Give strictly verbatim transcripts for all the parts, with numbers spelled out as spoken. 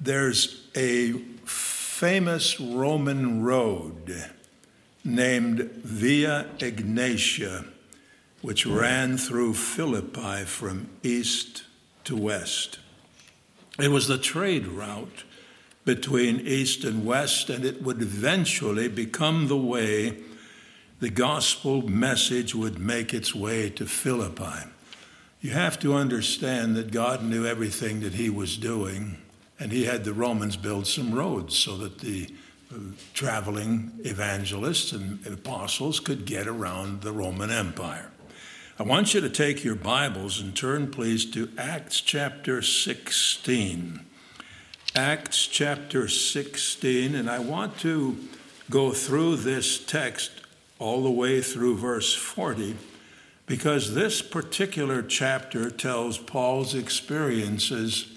There's a famous Roman road named Via Egnatia, which ran through Philippi from east to west. It was the trade route between east and west, and it would eventually become the way the gospel message would make its way to Philippi. You have to understand that God knew everything that he was doing, and he had the Romans build some roads so that the uh, traveling evangelists and apostles could get around the Roman Empire. I want you to take your Bibles and turn, please, to Acts chapter sixteen. Acts chapter sixteen, and I want to go through this text all the way through verse forty, because this particular chapter tells Paul's experiences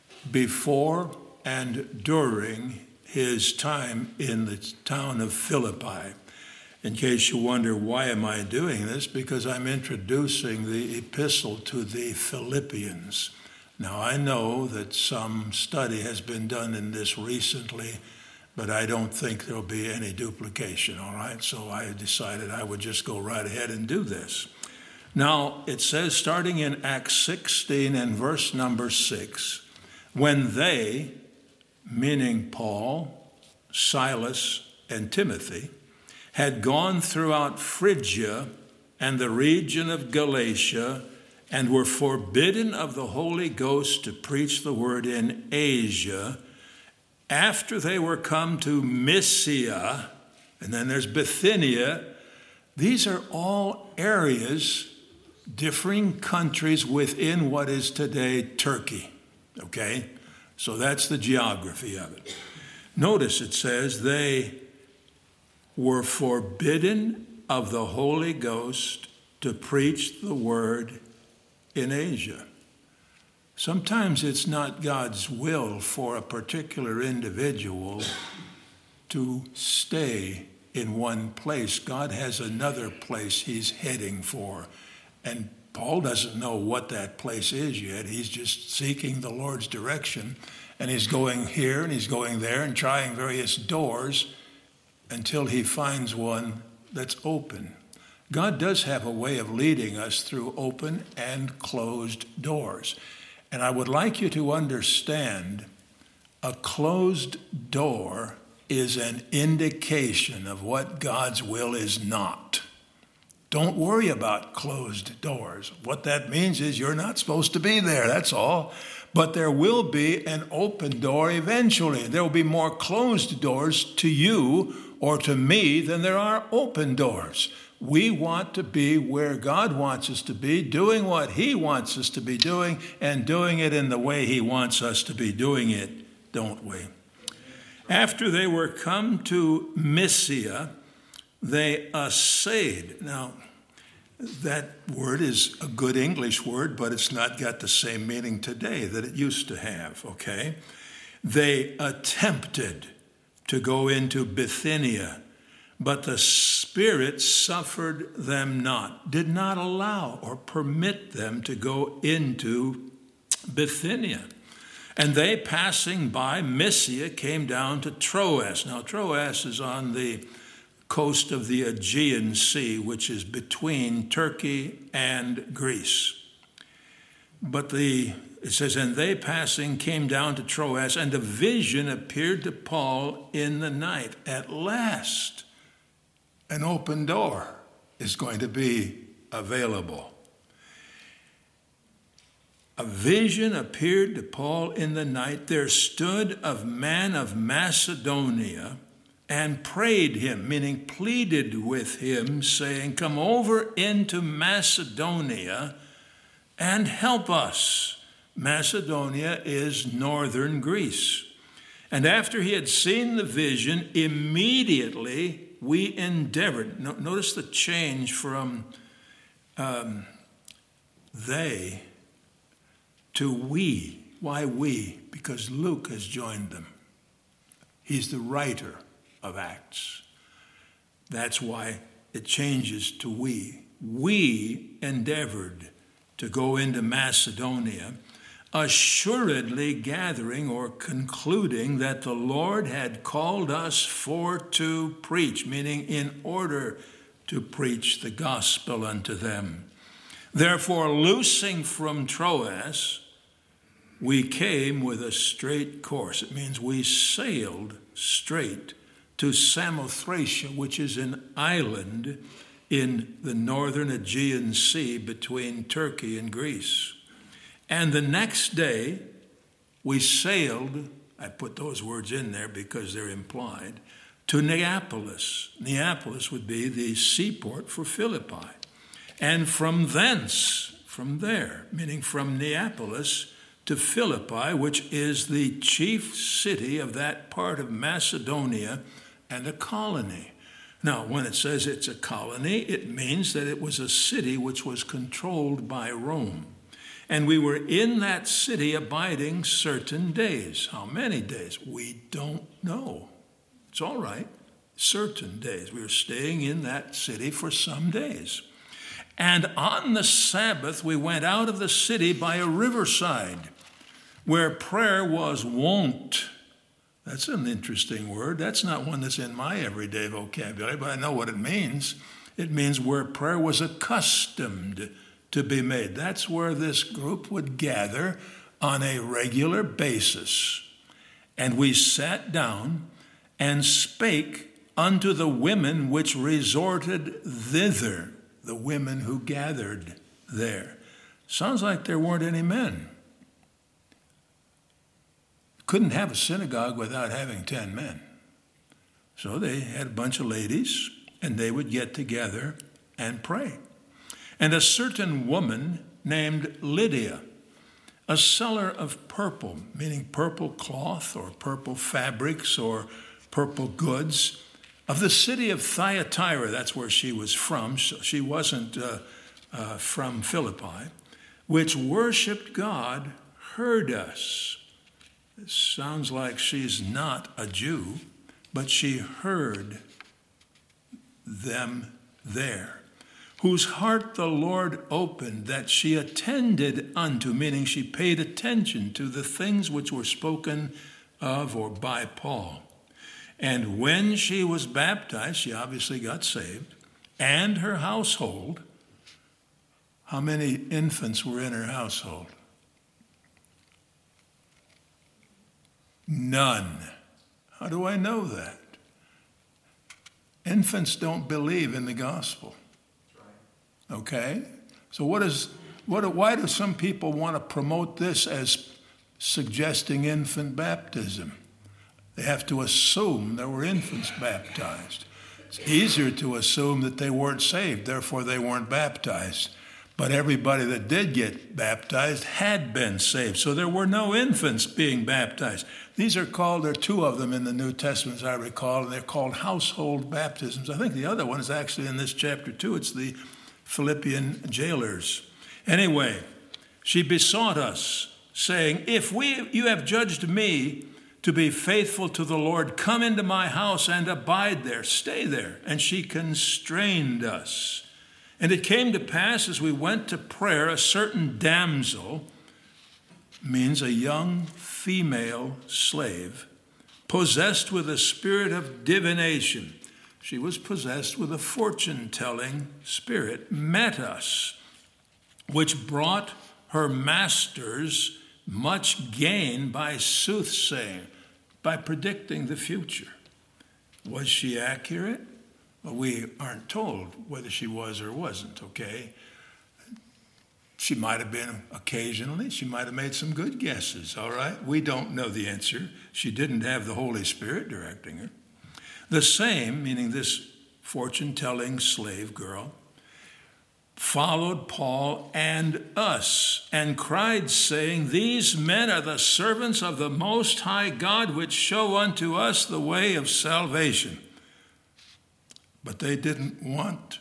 before and during his time in the town of Philippi. In case you wonder, why am I doing this? Because I'm introducing the epistle to the Philippians. Now, I know that some study has been done in this recently, but I don't think there'll be any duplication, all right? So I decided I would just go right ahead and do this. Now, it says, starting in Acts sixteen and verse number six, when they, meaning Paul, Silas, and Timothy, had gone throughout Phrygia and the region of Galatia, and were forbidden of the Holy Ghost to preach the word in Asia, after they were come to Mysia, and then there's Bithynia. These are all areas, differing countries within what is today Turkey, okay? So that's the geography of it. Notice it says they were forbidden of the Holy Ghost to preach the word in Asia. Sometimes it's not God's will for a particular individual to stay in one place. God has another place he's heading for. And Paul doesn't know what that place is yet. He's just seeking the Lord's direction. And he's going here and he's going there and trying various doors until he finds one that's open. God does have a way of leading us through open and closed doors. And I would like you to understand, a closed door is an indication of what God's will is not. Don't worry about closed doors. What that means is you're not supposed to be there, that's all. But there will be an open door eventually. There will be more closed doors to you or to me than there are open doors. We want to be where God wants us to be, doing what he wants us to be doing, and doing it in the way he wants us to be doing it, don't we? After they were come to Mysia, they assayed. Now, that word is a good English word, but it's not got the same meaning today that it used to have, okay? They attempted to go into Bithynia, but the Spirit suffered them not, did not allow or permit them to go into Bithynia. And they, passing by Mysia, came down to Troas. Now, Troas is on the coast of the Aegean Sea, which is between Turkey and Greece. But the It says, and they passing came down to Troas, and a vision appeared to Paul in the night. At last, an open door is going to be available. A vision appeared to Paul in the night. There stood a man of Macedonia and prayed him, meaning pleaded with him, saying, come over into Macedonia and help us. Macedonia is northern Greece. And after he had seen the vision, immediately we endeavored. No, notice the change from um, they to we. Why we? Because Luke has joined them. He's the writer of Acts. That's why it changes to we. We endeavored to go into Macedonia, assuredly gathering or concluding that the Lord had called us for to preach, meaning in order to preach the gospel unto them. Therefore, loosing from Troas, we came with a straight course. It means we sailed straight to Samothracia, which is an island in the northern Aegean Sea between Turkey and Greece. And the next day, we sailed, I put those words in there because they're implied, to Neapolis. Neapolis would be the seaport for Philippi. And from thence, from there, meaning from Neapolis to Philippi, which is the chief city of that part of Macedonia and a colony. Now, when it says it's a colony, it means that it was a city which was controlled by Rome. And we were in that city abiding certain days. How many days? We don't know. It's all right. Certain days. We were staying in that city for some days. And on the Sabbath, we went out of the city by a riverside where prayer was wont. That's an interesting word. That's not one that's in my everyday vocabulary, but I know what it means. It means where prayer was accustomed to be made. That's where this group would gather on a regular basis. And we sat down and spake unto the women which resorted thither, the women who gathered there. Sounds like there weren't any men. Couldn't have a synagogue without having ten men. So they had a bunch of ladies, and they would get together and pray. And a certain woman named Lydia, a seller of purple, meaning purple cloth or purple fabrics or purple goods, of the city of Thyatira, that's where she was from, so she wasn't uh, uh, from Philippi, which worshiped God, heard us. It sounds like she's not a Jew, but she heard them there, whose heart the Lord opened, that she attended unto, meaning she paid attention to the things which were spoken of or by Paul. And when she was baptized, she obviously got saved, and her household. How many infants were in her household? None. How do I know that? Infants don't believe in the gospel. Okay? So what is what why do some people want to promote this as suggesting infant baptism? They have to assume there were infants baptized. It's easier to assume that they weren't saved, therefore they weren't baptized. But everybody that did get baptized had been saved. So there were no infants being baptized. These are called, there are two of them in the New Testament, as I recall, and they're called household baptisms. I think the other one is actually in this chapter too. It's the Philippian jailers. Anyway, she besought us, saying, if we you have judged me to be faithful to the Lord, come into my house and abide there, stay there. And she constrained us. And it came to pass as we went to prayer, a certain damsel, means a young female slave, possessed with a spirit of divination. She was possessed with a fortune-telling spirit, met us, which brought her masters much gain by soothsaying, by predicting the future. Was she accurate? Well, we aren't told whether she was or wasn't, okay? She might have been occasionally. She might have made some good guesses, all right? We don't know the answer. She didn't have the Holy Spirit directing her. The same, meaning this fortune-telling slave girl, followed Paul and us, and cried, saying, these men are the servants of the Most High God, which show unto us the way of salvation. But they didn't want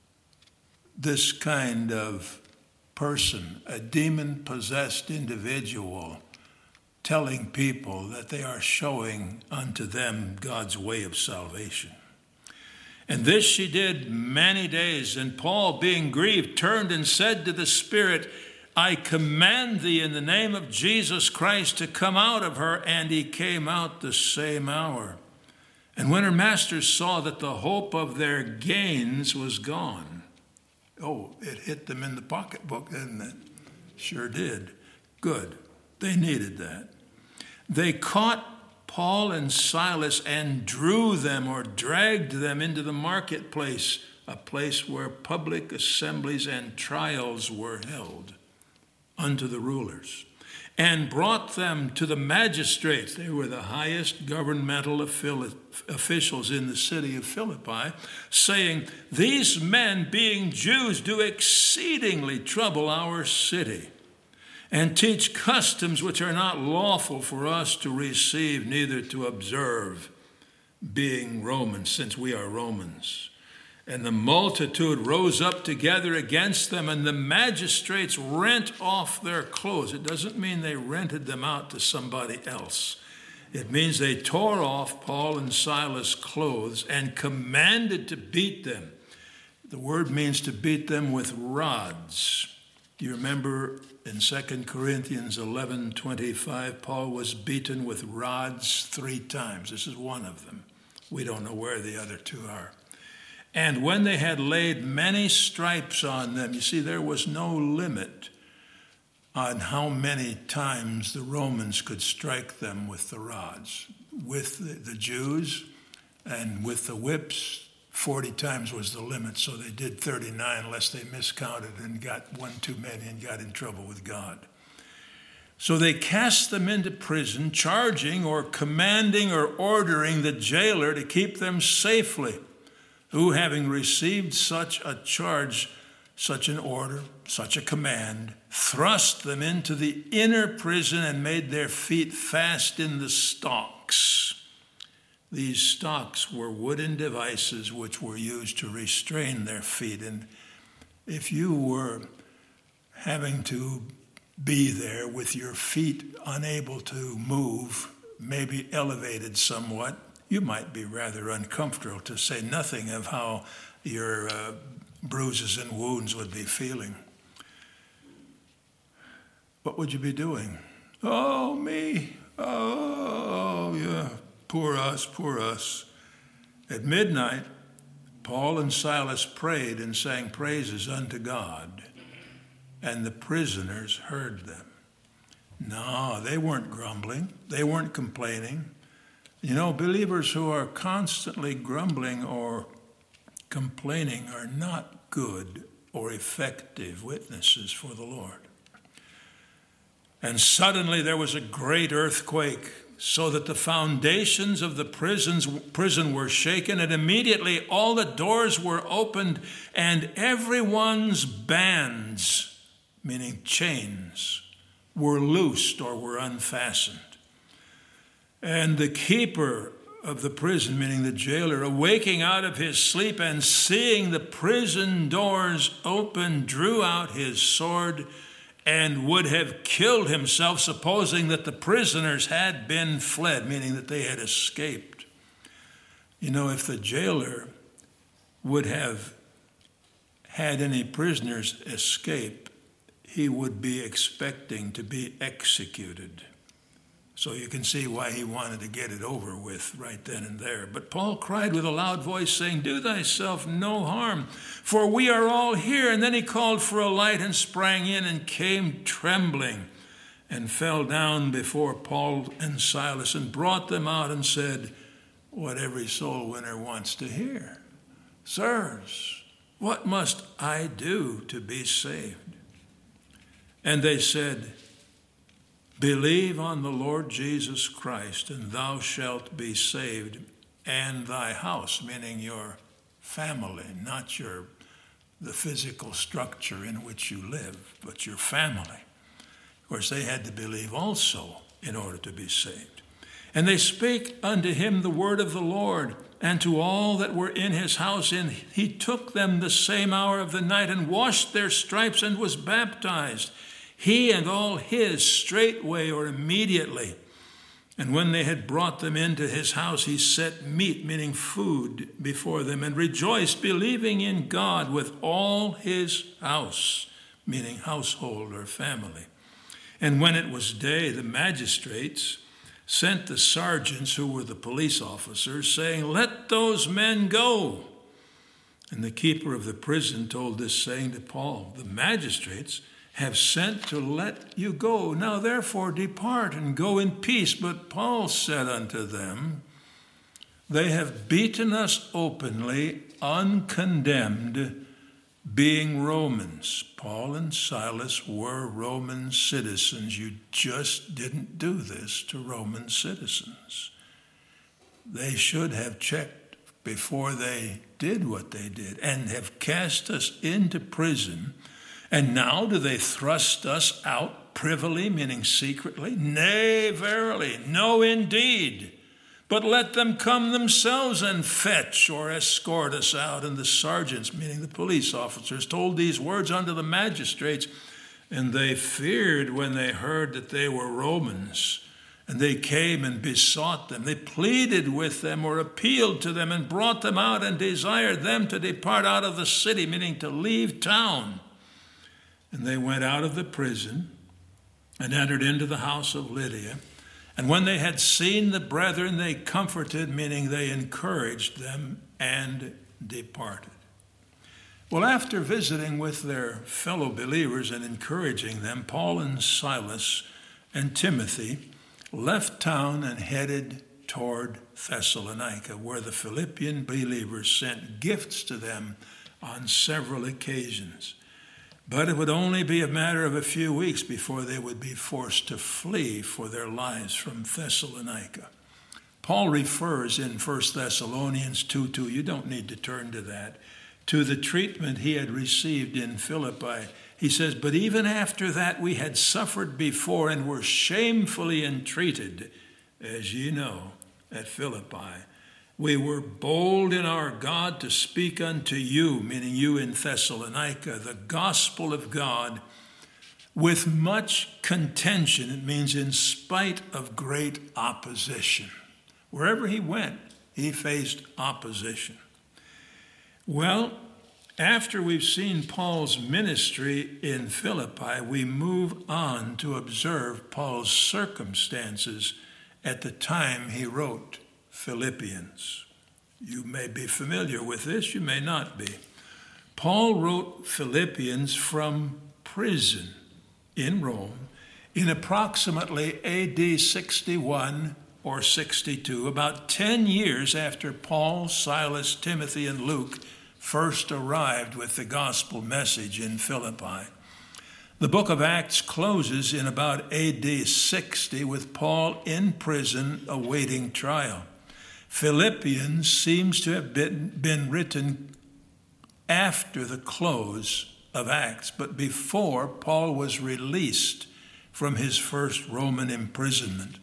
this kind of person, a demon-possessed individual, telling people that they are showing unto them God's way of salvation. And this she did many days, and Paul, being grieved, turned and said to the Spirit, I command thee in the name of Jesus Christ to come out of her. And he came out the same hour. And when her masters saw that the hope of their gains was gone, oh, it hit them in the pocketbook, didn't it? Sure did. Good. They needed that. They caught Paul and Silas and drew them or dragged them into the marketplace, a place where public assemblies and trials were held unto the rulers, and brought them to the magistrates. They were the highest governmental officials in the city of Philippi, saying, these men, being Jews, do exceedingly trouble our city, and teach customs which are not lawful for us to receive, neither to observe, being Romans, since we are Romans. And the multitude rose up together against them, and the magistrates rent off their clothes. It doesn't mean they rented them out to somebody else. It means they tore off Paul and Silas' clothes and commanded to beat them. The word means to beat them with rods. Do you remember in Second Corinthians eleven twenty-five, Paul was beaten with rods three times. This is one of them. We don't know where the other two are. And when they had laid many stripes on them, you see, there was no limit on how many times the Romans could strike them with the rods. With the, the Jews and with the whips, forty times was the limit, so they did thirty-nine lest they miscounted and got one too many and got in trouble with God. So they cast them into prison, charging or commanding or ordering the jailer to keep them safely, who, having received such a charge, such an order, such a command, thrust them into the inner prison and made their feet fast in the stocks. These stocks were wooden devices which were used to restrain their feet. And if you were having to be there with your feet unable to move, maybe elevated somewhat, you might be rather uncomfortable, to say nothing of how your uh, bruises and wounds would be feeling. What would you be doing? Oh, me. Oh, yeah. Poor us, poor us. At midnight, Paul and Silas prayed and sang praises unto God, and the prisoners heard them. No, they weren't grumbling. They weren't complaining. You know, believers who are constantly grumbling or complaining are not good or effective witnesses for the Lord. And suddenly there was a great earthquake, so that the foundations of the prisons, prison were shaken, and immediately all the doors were opened, and everyone's bands, meaning chains, were loosed or were unfastened. And the keeper of the prison, meaning the jailer, awaking out of his sleep and seeing the prison doors open, drew out his sword and would have killed himself, supposing that the prisoners had been fled, meaning that they had escaped. You know, if the jailer would have had any prisoners escape, he would be expecting to be executed. So you can see why he wanted to get it over with right then and there. But Paul cried with a loud voice, saying, do thyself no harm, for we are all here. And then he called for a light and sprang in and came trembling and fell down before Paul and Silas and brought them out and said, what every soul winner wants to hear. Sirs, what must I do to be saved? And they said, believe on the Lord Jesus Christ, and thou shalt be saved, and thy house, meaning your family, not your the physical structure in which you live, but your family. Of course, they had to believe also in order to be saved. And they spake unto him the word of the Lord, and to all that were in his house, and he took them the same hour of the night, and washed their stripes, and was baptized, he and all his, straightway or immediately. And when they had brought them into his house, he set meat, meaning food, before them, and rejoiced, believing in God with all his house, meaning household or family. And when it was day, the magistrates sent the sergeants, who were the police officers, saying, "Let those men go." And the keeper of the prison told this saying to Paul, "The magistrates have sent to let you go. Now therefore depart and go in peace." But Paul said unto them, "They have beaten us openly, uncondemned, being Romans." Paul and Silas were Roman citizens. You just didn't do this to Roman citizens. They should have checked before they did what they did, and have cast us into prison. And now do they thrust us out privily, meaning secretly? Nay, verily, no, indeed. But let them come themselves and fetch or escort us out. And the sergeants, meaning the police officers, told these words unto the magistrates, and they feared when they heard that they were Romans. And they came and besought them. They pleaded with them or appealed to them and brought them out and desired them to depart out of the city, meaning to leave town. And they went out of the prison and entered into the house of Lydia. And when they had seen the brethren, they comforted, meaning they encouraged them, and departed. Well, after visiting with their fellow believers and encouraging them, Paul and Silas and Timothy left town and headed toward Thessalonica, where the Philippian believers sent gifts to them on several occasions. But it would only be a matter of a few weeks before they would be forced to flee for their lives from Thessalonica. Paul refers in First Thessalonians two two, you don't need to turn to that, to the treatment he had received in Philippi. He says, "But even after that we had suffered before and were shamefully entreated, as ye know, at Philippi. We were bold in our God to speak unto you," meaning you in Thessalonica, "the gospel of God with much contention." It means in spite of great opposition. Wherever he went, he faced opposition. Well, after we've seen Paul's ministry in Philippi, we move on to observe Paul's circumstances at the time he wrote Philippians. You may be familiar with this, you may not be. Paul wrote Philippians from prison in Rome in approximately A D sixty-one or sixty-two, about ten years after Paul, Silas, Timothy, and Luke first arrived with the gospel message in Philippi. The book of Acts closes in about A D sixty with Paul in prison awaiting trial. Philippians seems to have been, been written after the close of Acts, but before Paul was released from his first Roman imprisonment.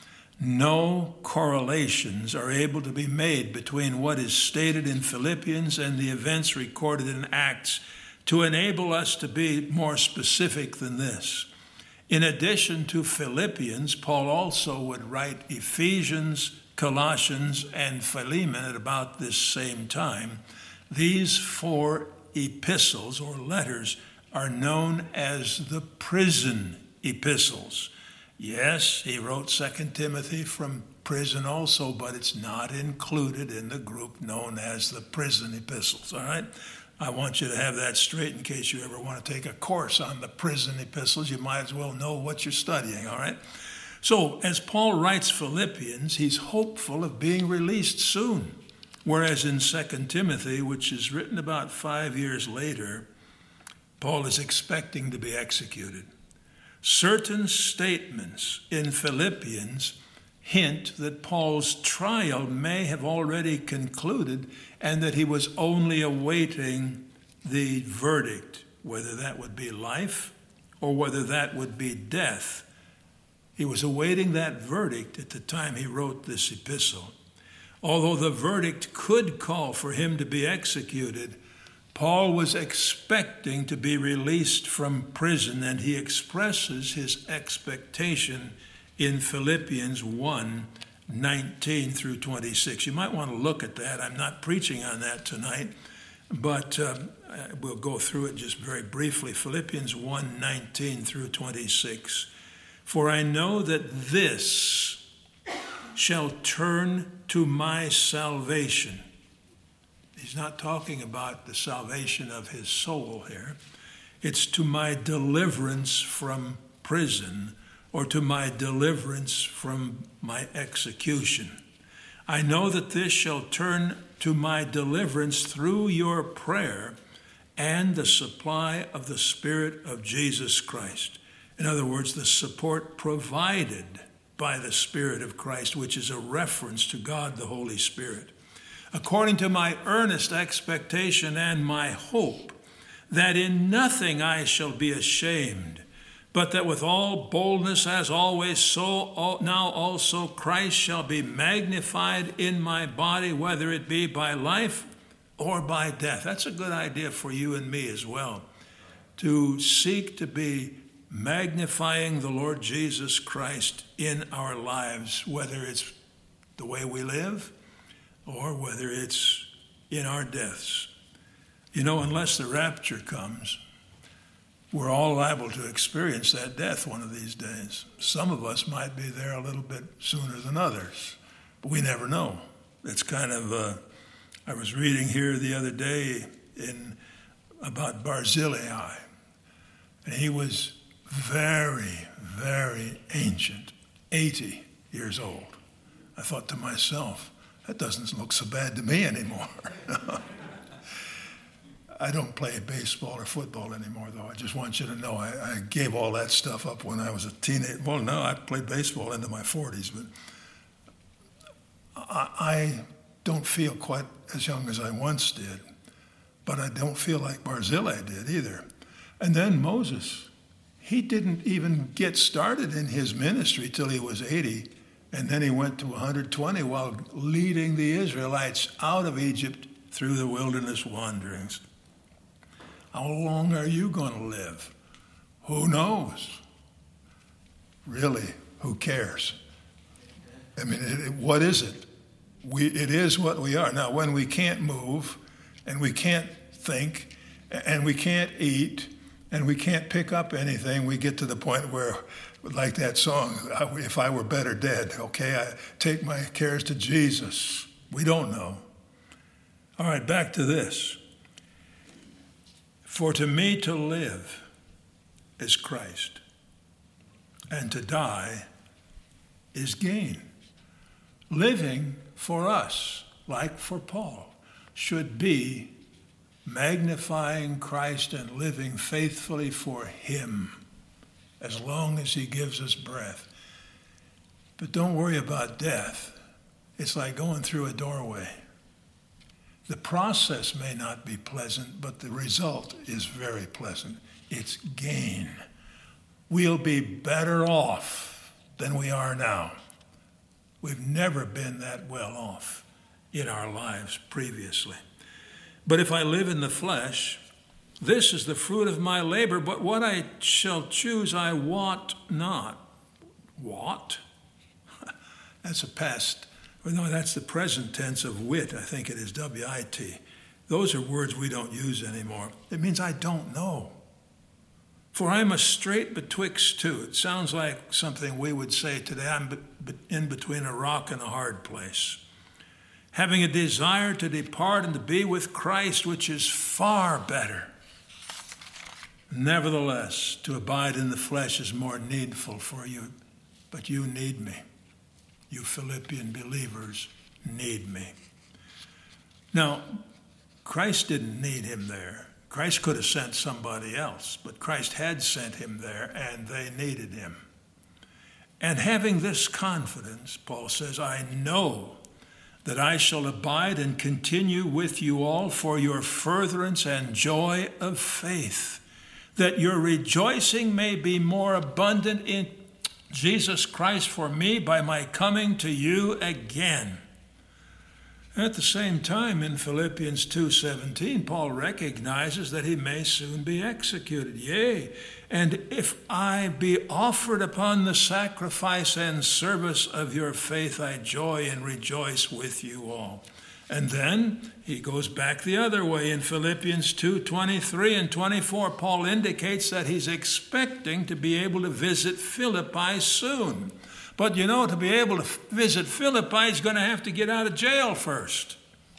No correlations are able to be made between what is stated in Philippians and the events recorded in Acts to enable us to be more specific than this. In addition to Philippians, Paul also would write Ephesians, Colossians, and Philemon at about this same time. These four epistles or letters are known as the prison epistles. Yes, he wrote Second Timothy from prison also, but it's not included in the group known as the prison epistles, all right? I want you to have that straight in case you ever want to take a course on the prison epistles. You might as well know what you're studying, all right? So, as Paul writes Philippians, he's hopeful of being released soon, whereas in Second Timothy, which is written about five years later, Paul is expecting to be executed. Certain statements in Philippians hint that Paul's trial may have already concluded and that he was only awaiting the verdict, whether that would be life or whether that would be death. He was awaiting that verdict at the time he wrote this epistle. Although the verdict could call for him to be executed, Paul was expecting to be released from prison, and he expresses his expectation in Philippians one, nineteen through twenty-six. You might want to look at that. I'm not preaching on that tonight, but um, we'll go through it just very briefly. Philippians one, nineteen through twenty-six. For I know that this shall turn to my salvation. He's not talking about the salvation of his soul here. It's to my deliverance from prison, or to my deliverance from my execution. I know that this shall turn to my deliverance through your prayer and the supply of the Spirit of Jesus Christ. In other words, the support provided by the Spirit of Christ, which is a reference to God the Holy Spirit. According to my earnest expectation and my hope, that in nothing I shall be ashamed, but that with all boldness as always, so now also Christ shall be magnified in my body, whether it be by life or by death. That's a good idea for you and me as well, to seek to be magnifying the Lord Jesus Christ in our lives, whether it's the way we live or whether it's in our deaths. You know, unless the rapture comes, we're all liable to experience that death one of these days. Some of us might be there a little bit sooner than others, but we never know. It's kind of, uh, I was reading here the other day in about Barzillai, and he was very, very ancient, eighty years old. I thought to myself, that doesn't look so bad to me anymore. I don't play baseball or football anymore, though. I just want you to know I, I gave all that stuff up when I was a teenager. Well, no, I played baseball into my forties, but I, I don't feel quite as young as I once did, but I don't feel like Barzillai did either. And then Moses, he didn't even get started in his ministry till he was eighty, and then he went to one hundred twenty while leading the Israelites out of Egypt through the wilderness wanderings. How long are you going to live? Who knows? Really, who cares? I mean, it, it, what is it? We, it is what we are. Now, when we can't move, and we can't think, and we can't eat, and we can't pick up anything, we get to the point where, like that song, if I were better dead, okay, I take my cares to Jesus. We don't know. All right, back to this. For to me to live is Christ, and to die is gain. Living for us, like for Paul, should be magnifying Christ and living faithfully for him as long as he gives us breath. But don't worry about death. It's like going through a doorway. The process may not be pleasant, but the result is very pleasant. It's gain. We'll be better off than we are now. We've never been that well off in our lives previously. But if I live in the flesh, this is the fruit of my labor, but what I shall choose I wot not. What? That's a past. Well, no, that's the present tense of wit. I think it is W I T. Those are words we don't use anymore. It means I don't know. For I'm a strait betwixt two. It sounds like something we would say today. I'm in between a rock and a hard place. Having a desire to depart and to be with Christ, which is far better. Nevertheless, to abide in the flesh is more needful for you, but you need me. You Philippian believers need me. Now, Christ didn't need him there. Christ could have sent somebody else, but Christ had sent him there, and they needed him. And having this confidence, Paul says, I know that I shall abide and continue with you all for your furtherance and joy of faith, that your rejoicing may be more abundant in Jesus Christ for me by my coming to you again. At the same time, in Philippians two seventeen, Paul recognizes that he may soon be executed. Yea, and if I be offered upon the sacrifice and service of your faith, I joy and rejoice with you all. And then he goes back the other way in Philippians two, twenty-three and twenty-four. Paul indicates that he's expecting to be able to visit Philippi soon. But you know, to be able to visit Philippi, he's going to have to get out of jail first.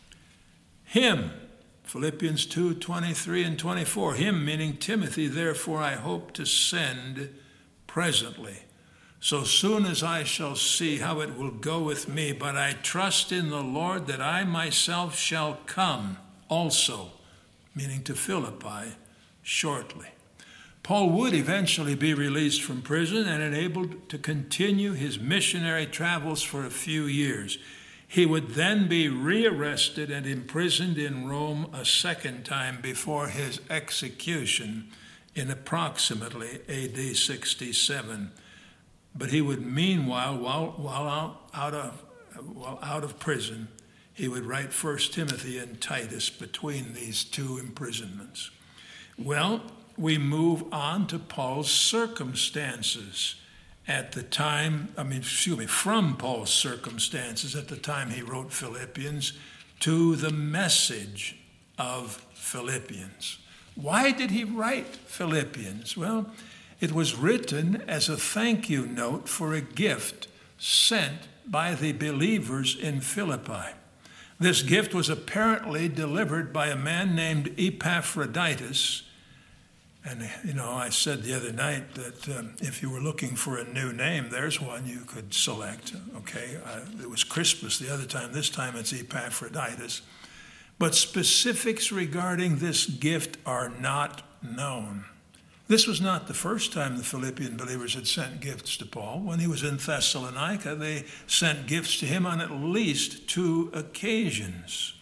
Him, Philippians two, twenty-three and twenty-four. Him, meaning Timothy, therefore I hope to send presently, so soon as I shall see how it will go with me. But I trust in the Lord that I myself shall come also, meaning to Philippi, shortly. Paul would eventually be released from prison and enabled to continue his missionary travels for a few years. He would then be rearrested and imprisoned in Rome a second time before his execution in approximately A D sixty-seven. But he would meanwhile, while, while out, out, of, while out of prison, he would write First Timothy and Titus between these two imprisonments. Well, we move on to Paul's circumstances at the time, I mean, excuse me, from Paul's circumstances at the time he wrote Philippians to the message of Philippians. Why did he write Philippians? Well, it was written as a thank you note for a gift sent by the believers in Philippi. This gift was apparently delivered by a man named Epaphroditus. And, you know, I said the other night that um, if you were looking for a new name, there's one you could select, okay? Uh, it was Crispus the other time. This time it's Epaphroditus. But specifics regarding this gift are not known. This was not the first time the Philippian believers had sent gifts to Paul. When he was in Thessalonica, they sent gifts to him on at least two occasions.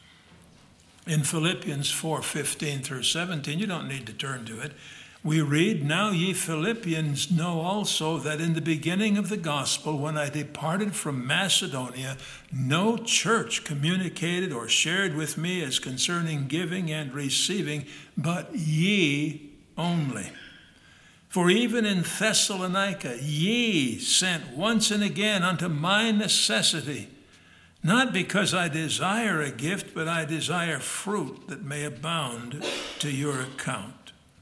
In Philippians four, fifteen through seventeen, you don't need to turn to it, we read, "Now ye Philippians know also that in the beginning of the gospel, when I departed from Macedonia, no church communicated or shared with me as concerning giving and receiving, but ye only. For even in Thessalonica ye sent once and again unto my necessity, not because I desire a gift, but I desire fruit that may abound to your account."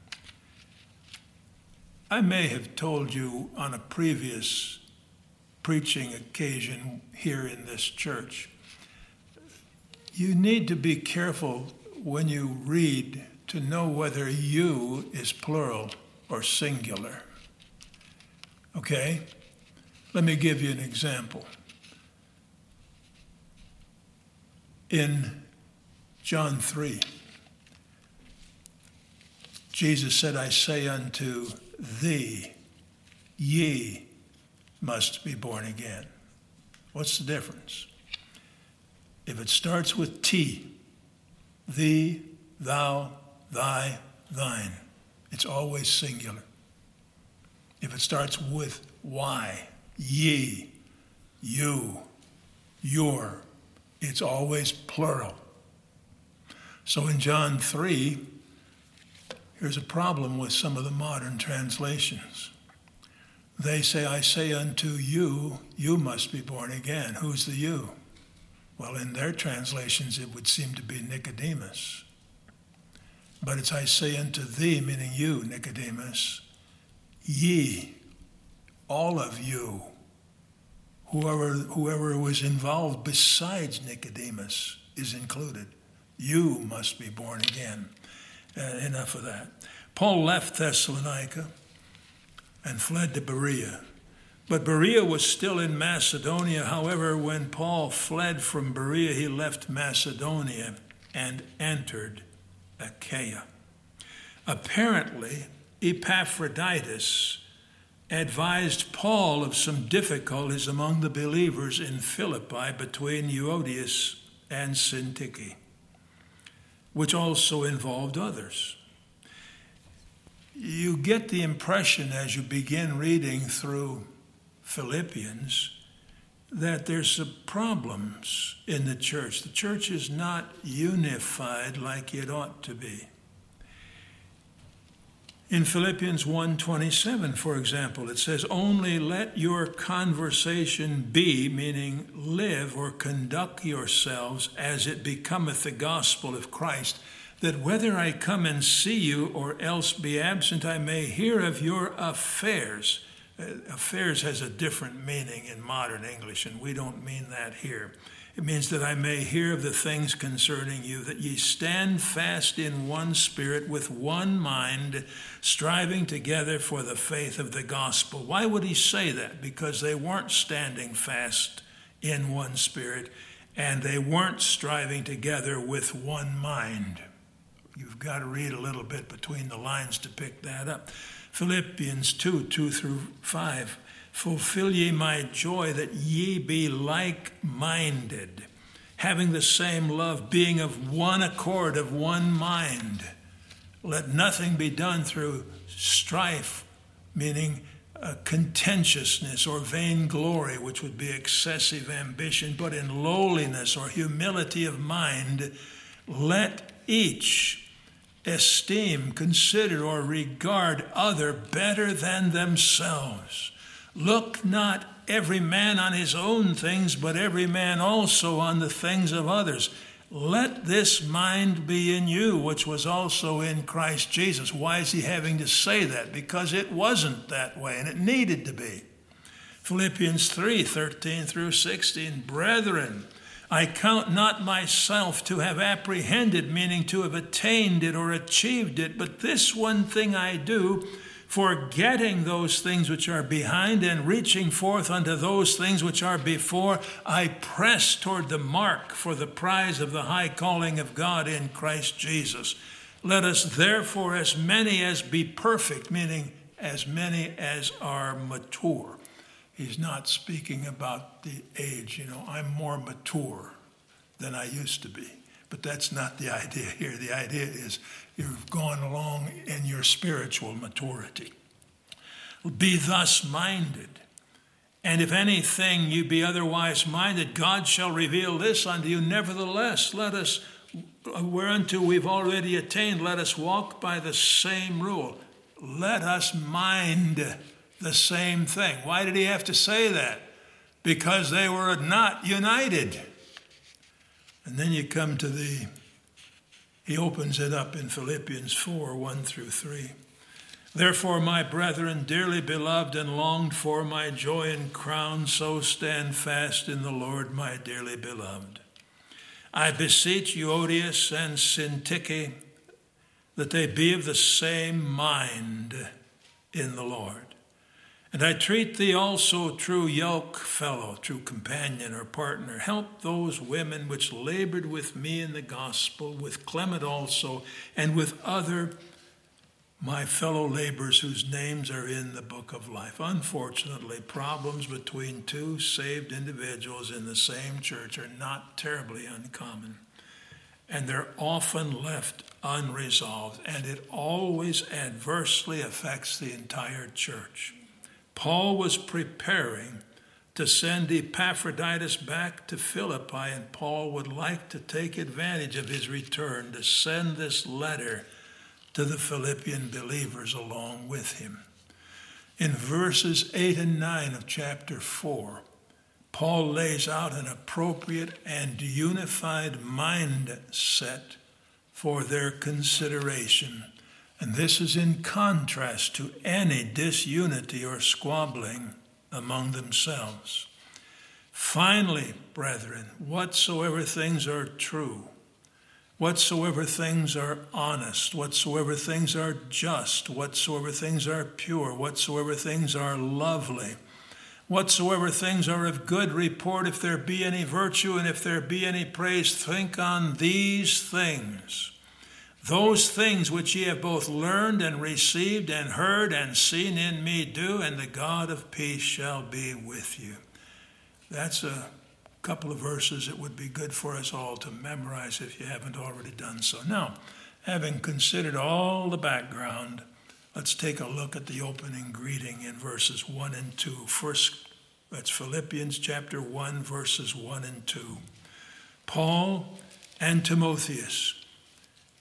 I may have told you on a previous preaching occasion here in this church, you need to be careful when you read to know whether you is plural or singular. Okay? Let me give you an example. In John three, Jesus said, "I say unto thee, ye must be born again." What's the difference? If it starts with T, thee, thou, thy, thine, it's always singular. If it starts with Y, ye, you, your, it's always plural. So in John three, here's a problem with some of the modern translations. They say, "I say unto you, you must be born again." Who's the you? Well, in their translations, it would seem to be Nicodemus. But it's "I say unto thee," meaning you, Nicodemus, ye, all of you, whoever, whoever was involved besides Nicodemus is included. You must be born again. Uh, enough of that. Paul left Thessalonica and fled to Berea. But Berea was still in Macedonia. However, when Paul fled from Berea, he left Macedonia and entered Achaia. Apparently, Epaphroditus advised Paul of some difficulties among the believers in Philippi between Euodias and Syntyche, which also involved others. You get the impression as you begin reading through Philippians that there's some problems in the church. The church is not unified like it ought to be. In Philippians one twenty-seven, for example, it says, only let your conversation be, meaning live or conduct yourselves as it becometh the gospel of Christ, that whether I come and see you or else be absent, I may hear of your affairs. Uh, affairs has a different meaning in modern English, and we don't mean that here. It means that I may hear of the things concerning you, that ye stand fast in one spirit, with one mind, striving together for the faith of the gospel. Why would he say that? Because they weren't standing fast in one spirit, and they weren't striving together with one mind. You've got to read a little bit between the lines to pick that up. Philippians two, two through five. Fulfill ye my joy, that ye be like-minded, having the same love, being of one accord, of one mind. Let nothing be done through strife, meaning uh, contentiousness or vainglory, which would be excessive ambition, but in lowliness or humility of mind, let each esteem, consider, or regard other better than themselves. Look not every man on his own things, but every man also on the things of others. Let this mind be in you, which was also in Christ Jesus. Why is he having to say that? Because it wasn't that way, and it needed to be. Philippians three, thirteen through sixteen, brethren, I count not myself to have apprehended, meaning to have attained it or achieved it, but this one thing I do, forgetting those things which are behind and reaching forth unto those things which are before, I press toward the mark for the prize of the high calling of God in Christ Jesus. Let us therefore, as many as be perfect, meaning as many as are mature. He's not speaking about the age. You know, I'm more mature than I used to be. But that's not the idea here. The idea is you've gone along in your spiritual maturity. Be thus minded. And if anything you be otherwise minded, God shall reveal this unto you. Nevertheless, let us, whereunto we've already attained, let us walk by the same rule. Let us mind the same thing. Why did he have to say that? Because they were not united. And then you come to the, he opens it up in Philippians four, one through three. Therefore, my brethren, dearly beloved and longed for, my joy and crown, so stand fast in the Lord, my dearly beloved. I beseech Euodias and Syntyche that they be of the same mind in the Lord. And I treat thee also, true yoke fellow, true companion or partner, help those women which labored with me in the gospel, with Clement also, and with other my fellow laborers whose names are in the book of life. Unfortunately, problems between two saved individuals in the same church are not terribly uncommon. And they're often left unresolved, and it always adversely affects the entire church. Paul was preparing to send Epaphroditus back to Philippi, and Paul would like to take advantage of his return to send this letter to the Philippian believers along with him. In verses eight and nine of chapter four, Paul lays out an appropriate and unified mindset for their consideration. And this is in contrast to any disunity or squabbling among themselves. Finally, brethren, whatsoever things are true, whatsoever things are honest, whatsoever things are just, whatsoever things are pure, whatsoever things are lovely, whatsoever things are of good report, if there be any virtue and if there be any praise, think on these things. Those things which ye have both learned and received and heard and seen in me do, and the God of peace shall be with you. That's a couple of verses that would be good for us all to memorize if you haven't already done so. Now, having considered all the background, let's take a look at the opening greeting in verses one and two. First, that's Philippians chapter one, verses one and two. Paul and Timotheus,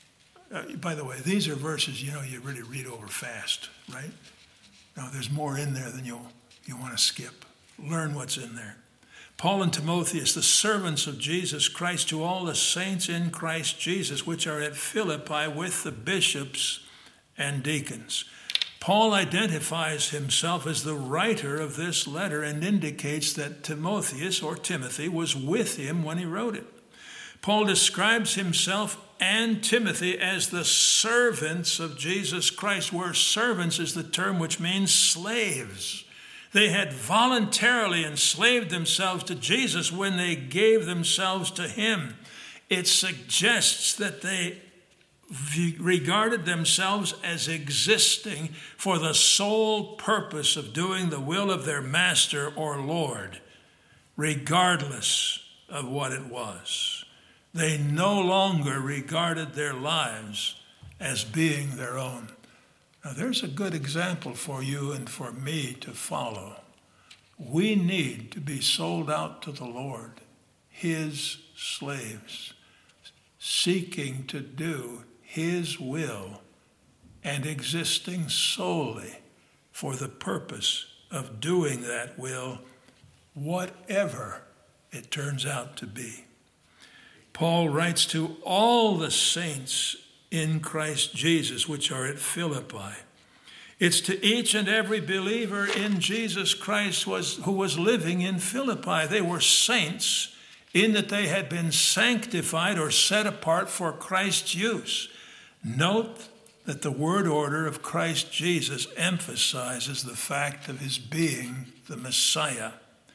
Uh, by the way, these are verses, you know, you really read over fast, right? No, there's more in there than you'll, you want to skip. Learn what's in there. Paul and Timotheus, the servants of Jesus Christ, to all the saints in Christ Jesus, which are at Philippi with the bishops and deacons. Paul identifies himself as the writer of this letter and indicates that Timotheus, or Timothy, was with him when he wrote it. Paul describes himself and Timothy as the servants of Jesus Christ, where servants is the term which means slaves. They had voluntarily enslaved themselves to Jesus when they gave themselves to him. It suggests that they regarded themselves as existing for the sole purpose of doing the will of their master or Lord, regardless of what it was. They no longer regarded their lives as being their own. Now, there's a good example for you and for me to follow. We need to be sold out to the Lord, his slaves, seeking to do his will and existing solely for the purpose of doing that will, whatever it turns out to be. Paul writes to all the saints in Christ Jesus, which are at Philippi. It's to each and every believer in Jesus Christ was, who was living in Philippi. They were saints in that they had been sanctified or set apart for Christ's use. Note that the word order of Christ Jesus emphasizes the fact of his being the Messiah.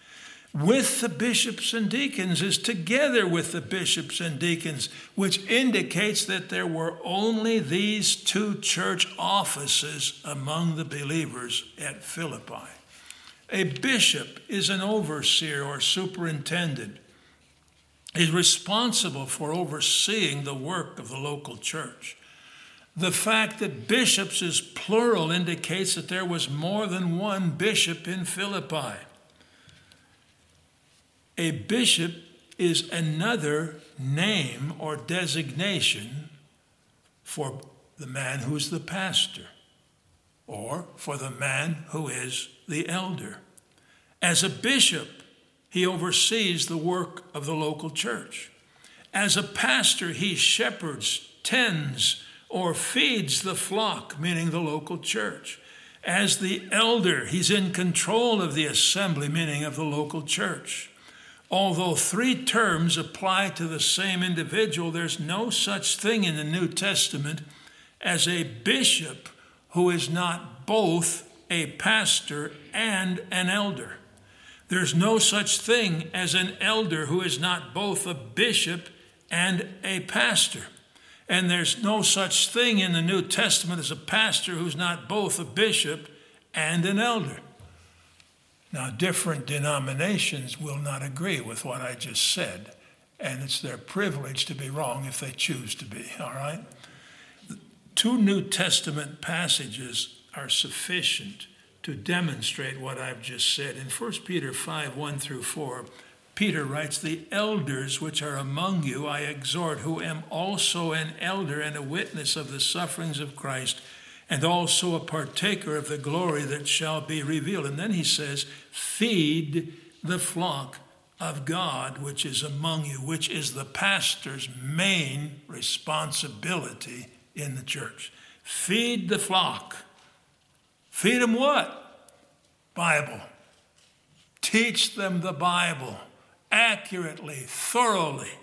With the bishops and deacons is together with the bishops and deacons, which indicates that there were only these two church offices among the believers at Philippi. A bishop is an overseer or superintendent. He's responsible for overseeing the work of the local church. The fact that bishops is plural indicates that there was more than one bishop in Philippi. A bishop is another name or designation for the man who's the pastor or for the man who is the elder. As a bishop, he oversees the work of the local church. As a pastor, he shepherds, tends, or feeds the flock, meaning the local church. As the elder, he's in control of the assembly, meaning of the local church. Although three terms apply to the same individual, there's no such thing in the New Testament as a bishop who is not both a pastor and an elder. There's no such thing as an elder who is not both a bishop and a pastor. And there's no such thing in the New Testament as a pastor who's not both a bishop and an elder. Now, different denominations will not agree with what I just said, and it's their privilege to be wrong if they choose to be, all right? Two New Testament passages are sufficient to demonstrate what I've just said. In First Peter five, one through four, Peter writes, "The elders which are among you I exhort, who am also an elder and a witness of the sufferings of Christ, and also a partaker of the glory that shall be revealed." And then he says, "Feed the flock of God which is among you," which is the pastor's main responsibility in the church. Feed the flock. Feed them what? Bible. Teach them the Bible accurately, thoroughly.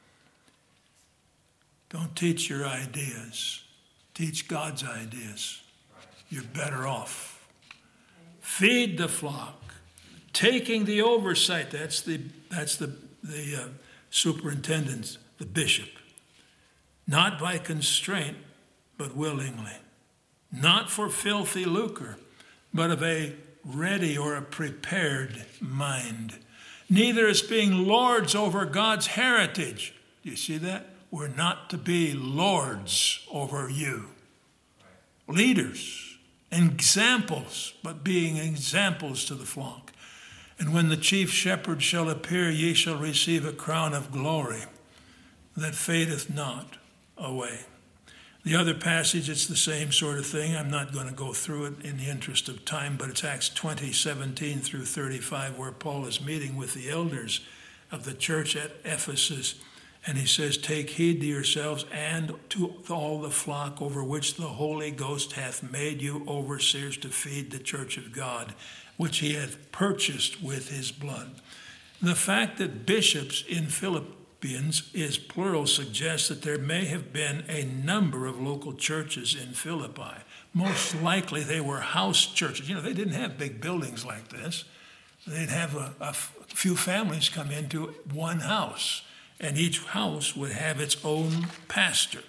Don't teach your ideas. Teach God's ideas. You're better off. Feed the flock. Taking the oversight, that's the that's the, the uh, superintendent, the bishop. Not by constraint, but willingly. Not for filthy lucre, but of a ready or a prepared mind. Neither as being lords over God's heritage. Do you see that? We're not to be lords over you. Leaders, examples, but being examples to the flock. And when the chief shepherd shall appear, ye shall receive a crown of glory that fadeth not away. The other passage, it's the same sort of thing. I'm not going to go through it in the interest of time, but it's Acts twenty, seventeen through thirty-five, where Paul is meeting with the elders of the church at Ephesus. And he says, take heed to yourselves and to all the flock over which the Holy Ghost hath made you overseers to feed the church of God, which he hath purchased with his blood. The fact that bishops in Philippians is plural suggests that there may have been a number of local churches in Philippi. Most likely they were house churches. You know, they didn't have big buildings like this. They'd have a, a few families come into one house, and each house would have its own pastor.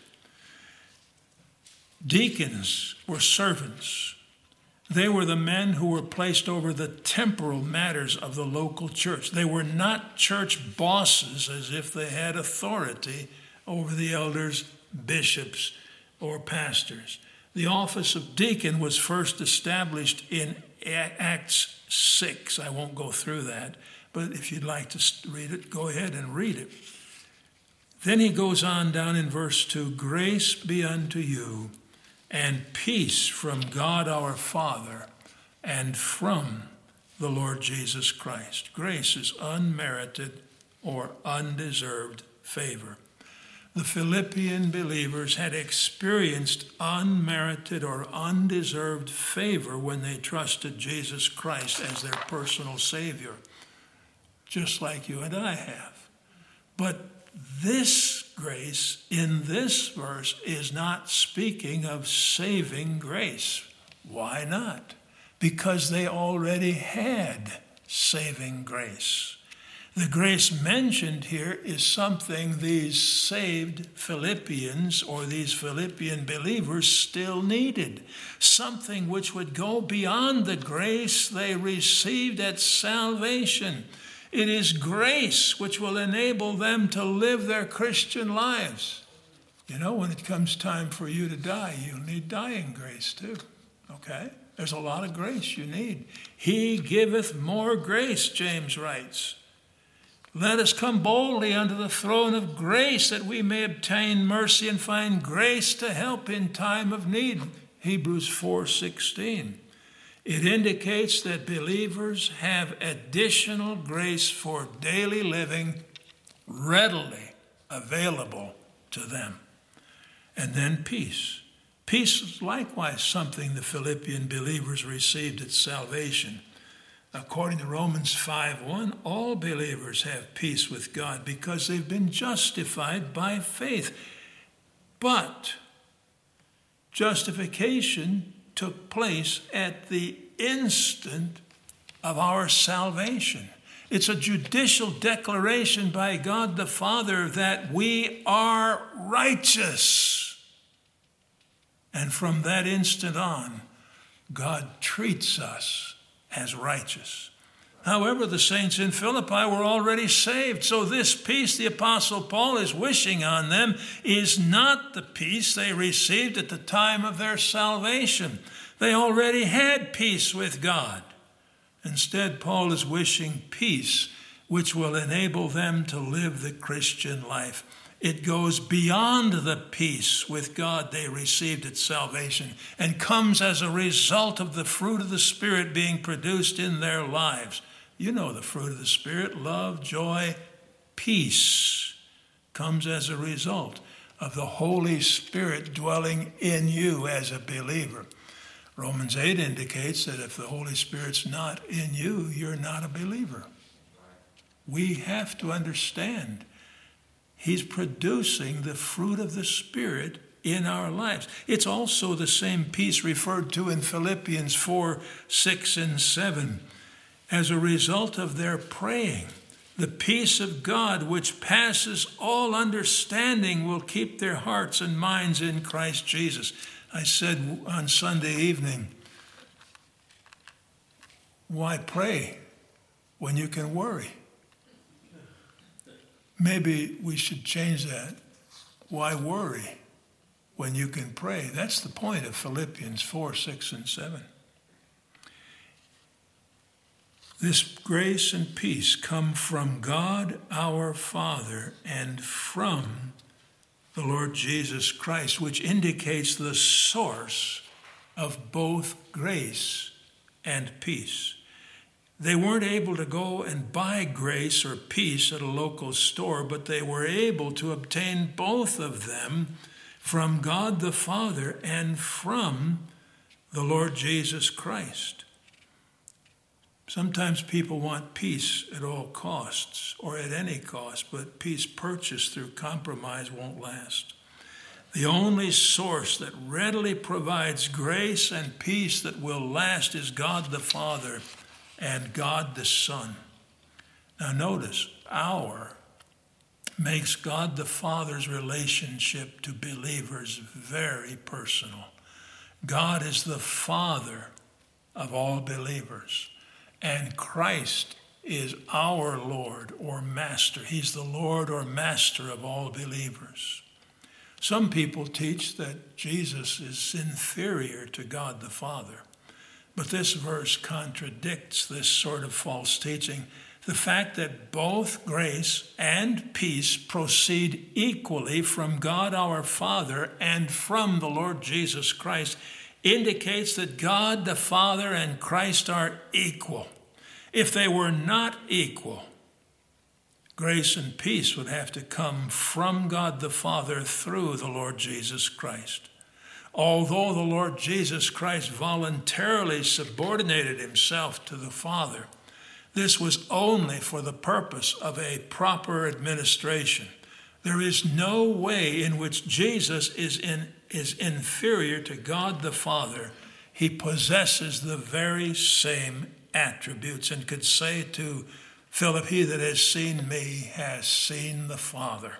Deacons were servants. They were the men who were placed over the temporal matters of the local church. They were not church bosses as if they had authority over the elders, bishops, or pastors. The office of deacon was first established in Acts six. I won't go through that, but if you'd like to read it, go ahead and read it. Then he goes on down in verse two, grace be unto you, and peace from God our Father and from the Lord Jesus Christ. Grace is unmerited or undeserved favor. The Philippian believers had experienced unmerited or undeserved favor when they trusted Jesus Christ as their personal Savior, just like you and I have. But this grace in this verse is not speaking of saving grace. Why not? Because they already had saving grace. The grace mentioned here is something these saved Philippians or these Philippian believers still needed. Something which would go beyond the grace they received at salvation. It is grace which will enable them to live their Christian lives. You know, when it comes time for you to die, you'll need dying grace too, okay? There's a lot of grace you need. He giveth more grace, James writes. Let us come boldly unto the throne of grace that we may obtain mercy and find grace to help in time of need. Hebrews four sixteen. It indicates that believers have additional grace for daily living readily available to them. And then peace. Peace is likewise something the Philippian believers received at salvation. According to Romans five one, all believers have peace with God because they've been justified by faith. But justification took place at the instant of our salvation. It's a judicial declaration by God the Father that we are righteous. And from that instant on, God treats us as righteous. However, the saints in Philippi were already saved, so this peace the Apostle Paul is wishing on them is not the peace they received at the time of their salvation. They already had peace with God. Instead, Paul is wishing peace which will enable them to live the Christian life. It goes beyond the peace with God they received at salvation and comes as a result of the fruit of the Spirit being produced in their lives. You know the fruit of the Spirit, love, joy, peace, comes as a result of the Holy Spirit dwelling in you as a believer. Romans eight indicates that if the Holy Spirit's not in you, you're not a believer. We have to understand He's producing the fruit of the Spirit in our lives. It's also the same peace referred to in Philippians four, six, and seven. As a result of their praying, the peace of God, which passes all understanding, will keep their hearts and minds in Christ Jesus. I said on Sunday evening, why pray when you can worry? Maybe we should change that. Why worry when you can pray? That's the point of Philippians four, six, and seven. This grace and peace come from God our Father and from the Lord Jesus Christ, which indicates the source of both grace and peace. They weren't able to go and buy grace or peace at a local store, but they were able to obtain both of them from God the Father and from the Lord Jesus Christ. Sometimes people want peace at all costs or at any cost, but peace purchased through compromise won't last. The only source that readily provides grace and peace that will last is God the Father and God the Son. Now notice, our makes God the Father's relationship to believers very personal. God is the Father of all believers, and Christ is our Lord or Master. He's the Lord or Master of all believers. Some people teach that Jesus is inferior to God the Father. But this verse contradicts this sort of false teaching. The fact that both grace and peace proceed equally from God our Father and from the Lord Jesus Christ indicates that God the Father and Christ are equal. If they were not equal, grace and peace would have to come from God the Father through the Lord Jesus Christ. Although the Lord Jesus Christ voluntarily subordinated himself to the Father, this was only for the purpose of a proper administration. There is no way in which Jesus is, in, is inferior to God the Father. He possesses the very same attributes and could say to Philip, "He that has seen me has seen the Father."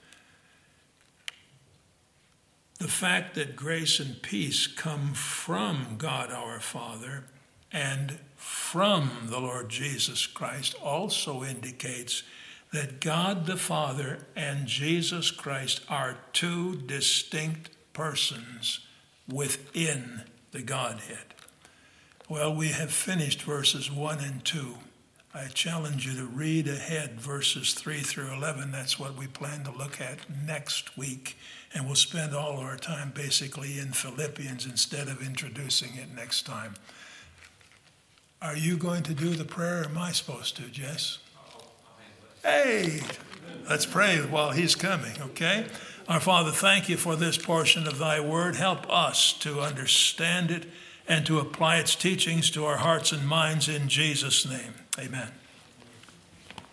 The fact that grace and peace come from God our Father and from the Lord Jesus Christ also indicates that God the Father and Jesus Christ are two distinct persons within the Godhead. Well, we have finished verses one and two. I challenge you to read ahead verses three through eleven. That's what we plan to look at next week. And we'll spend all our time basically in Philippians instead of introducing it next time. Are you going to do the prayer, or am I supposed to, Jess? Hey, let's pray while he's coming, okay? Our Father, thank you for this portion of thy word. Help us to understand it and to apply its teachings to our hearts and minds in Jesus' name. Amen.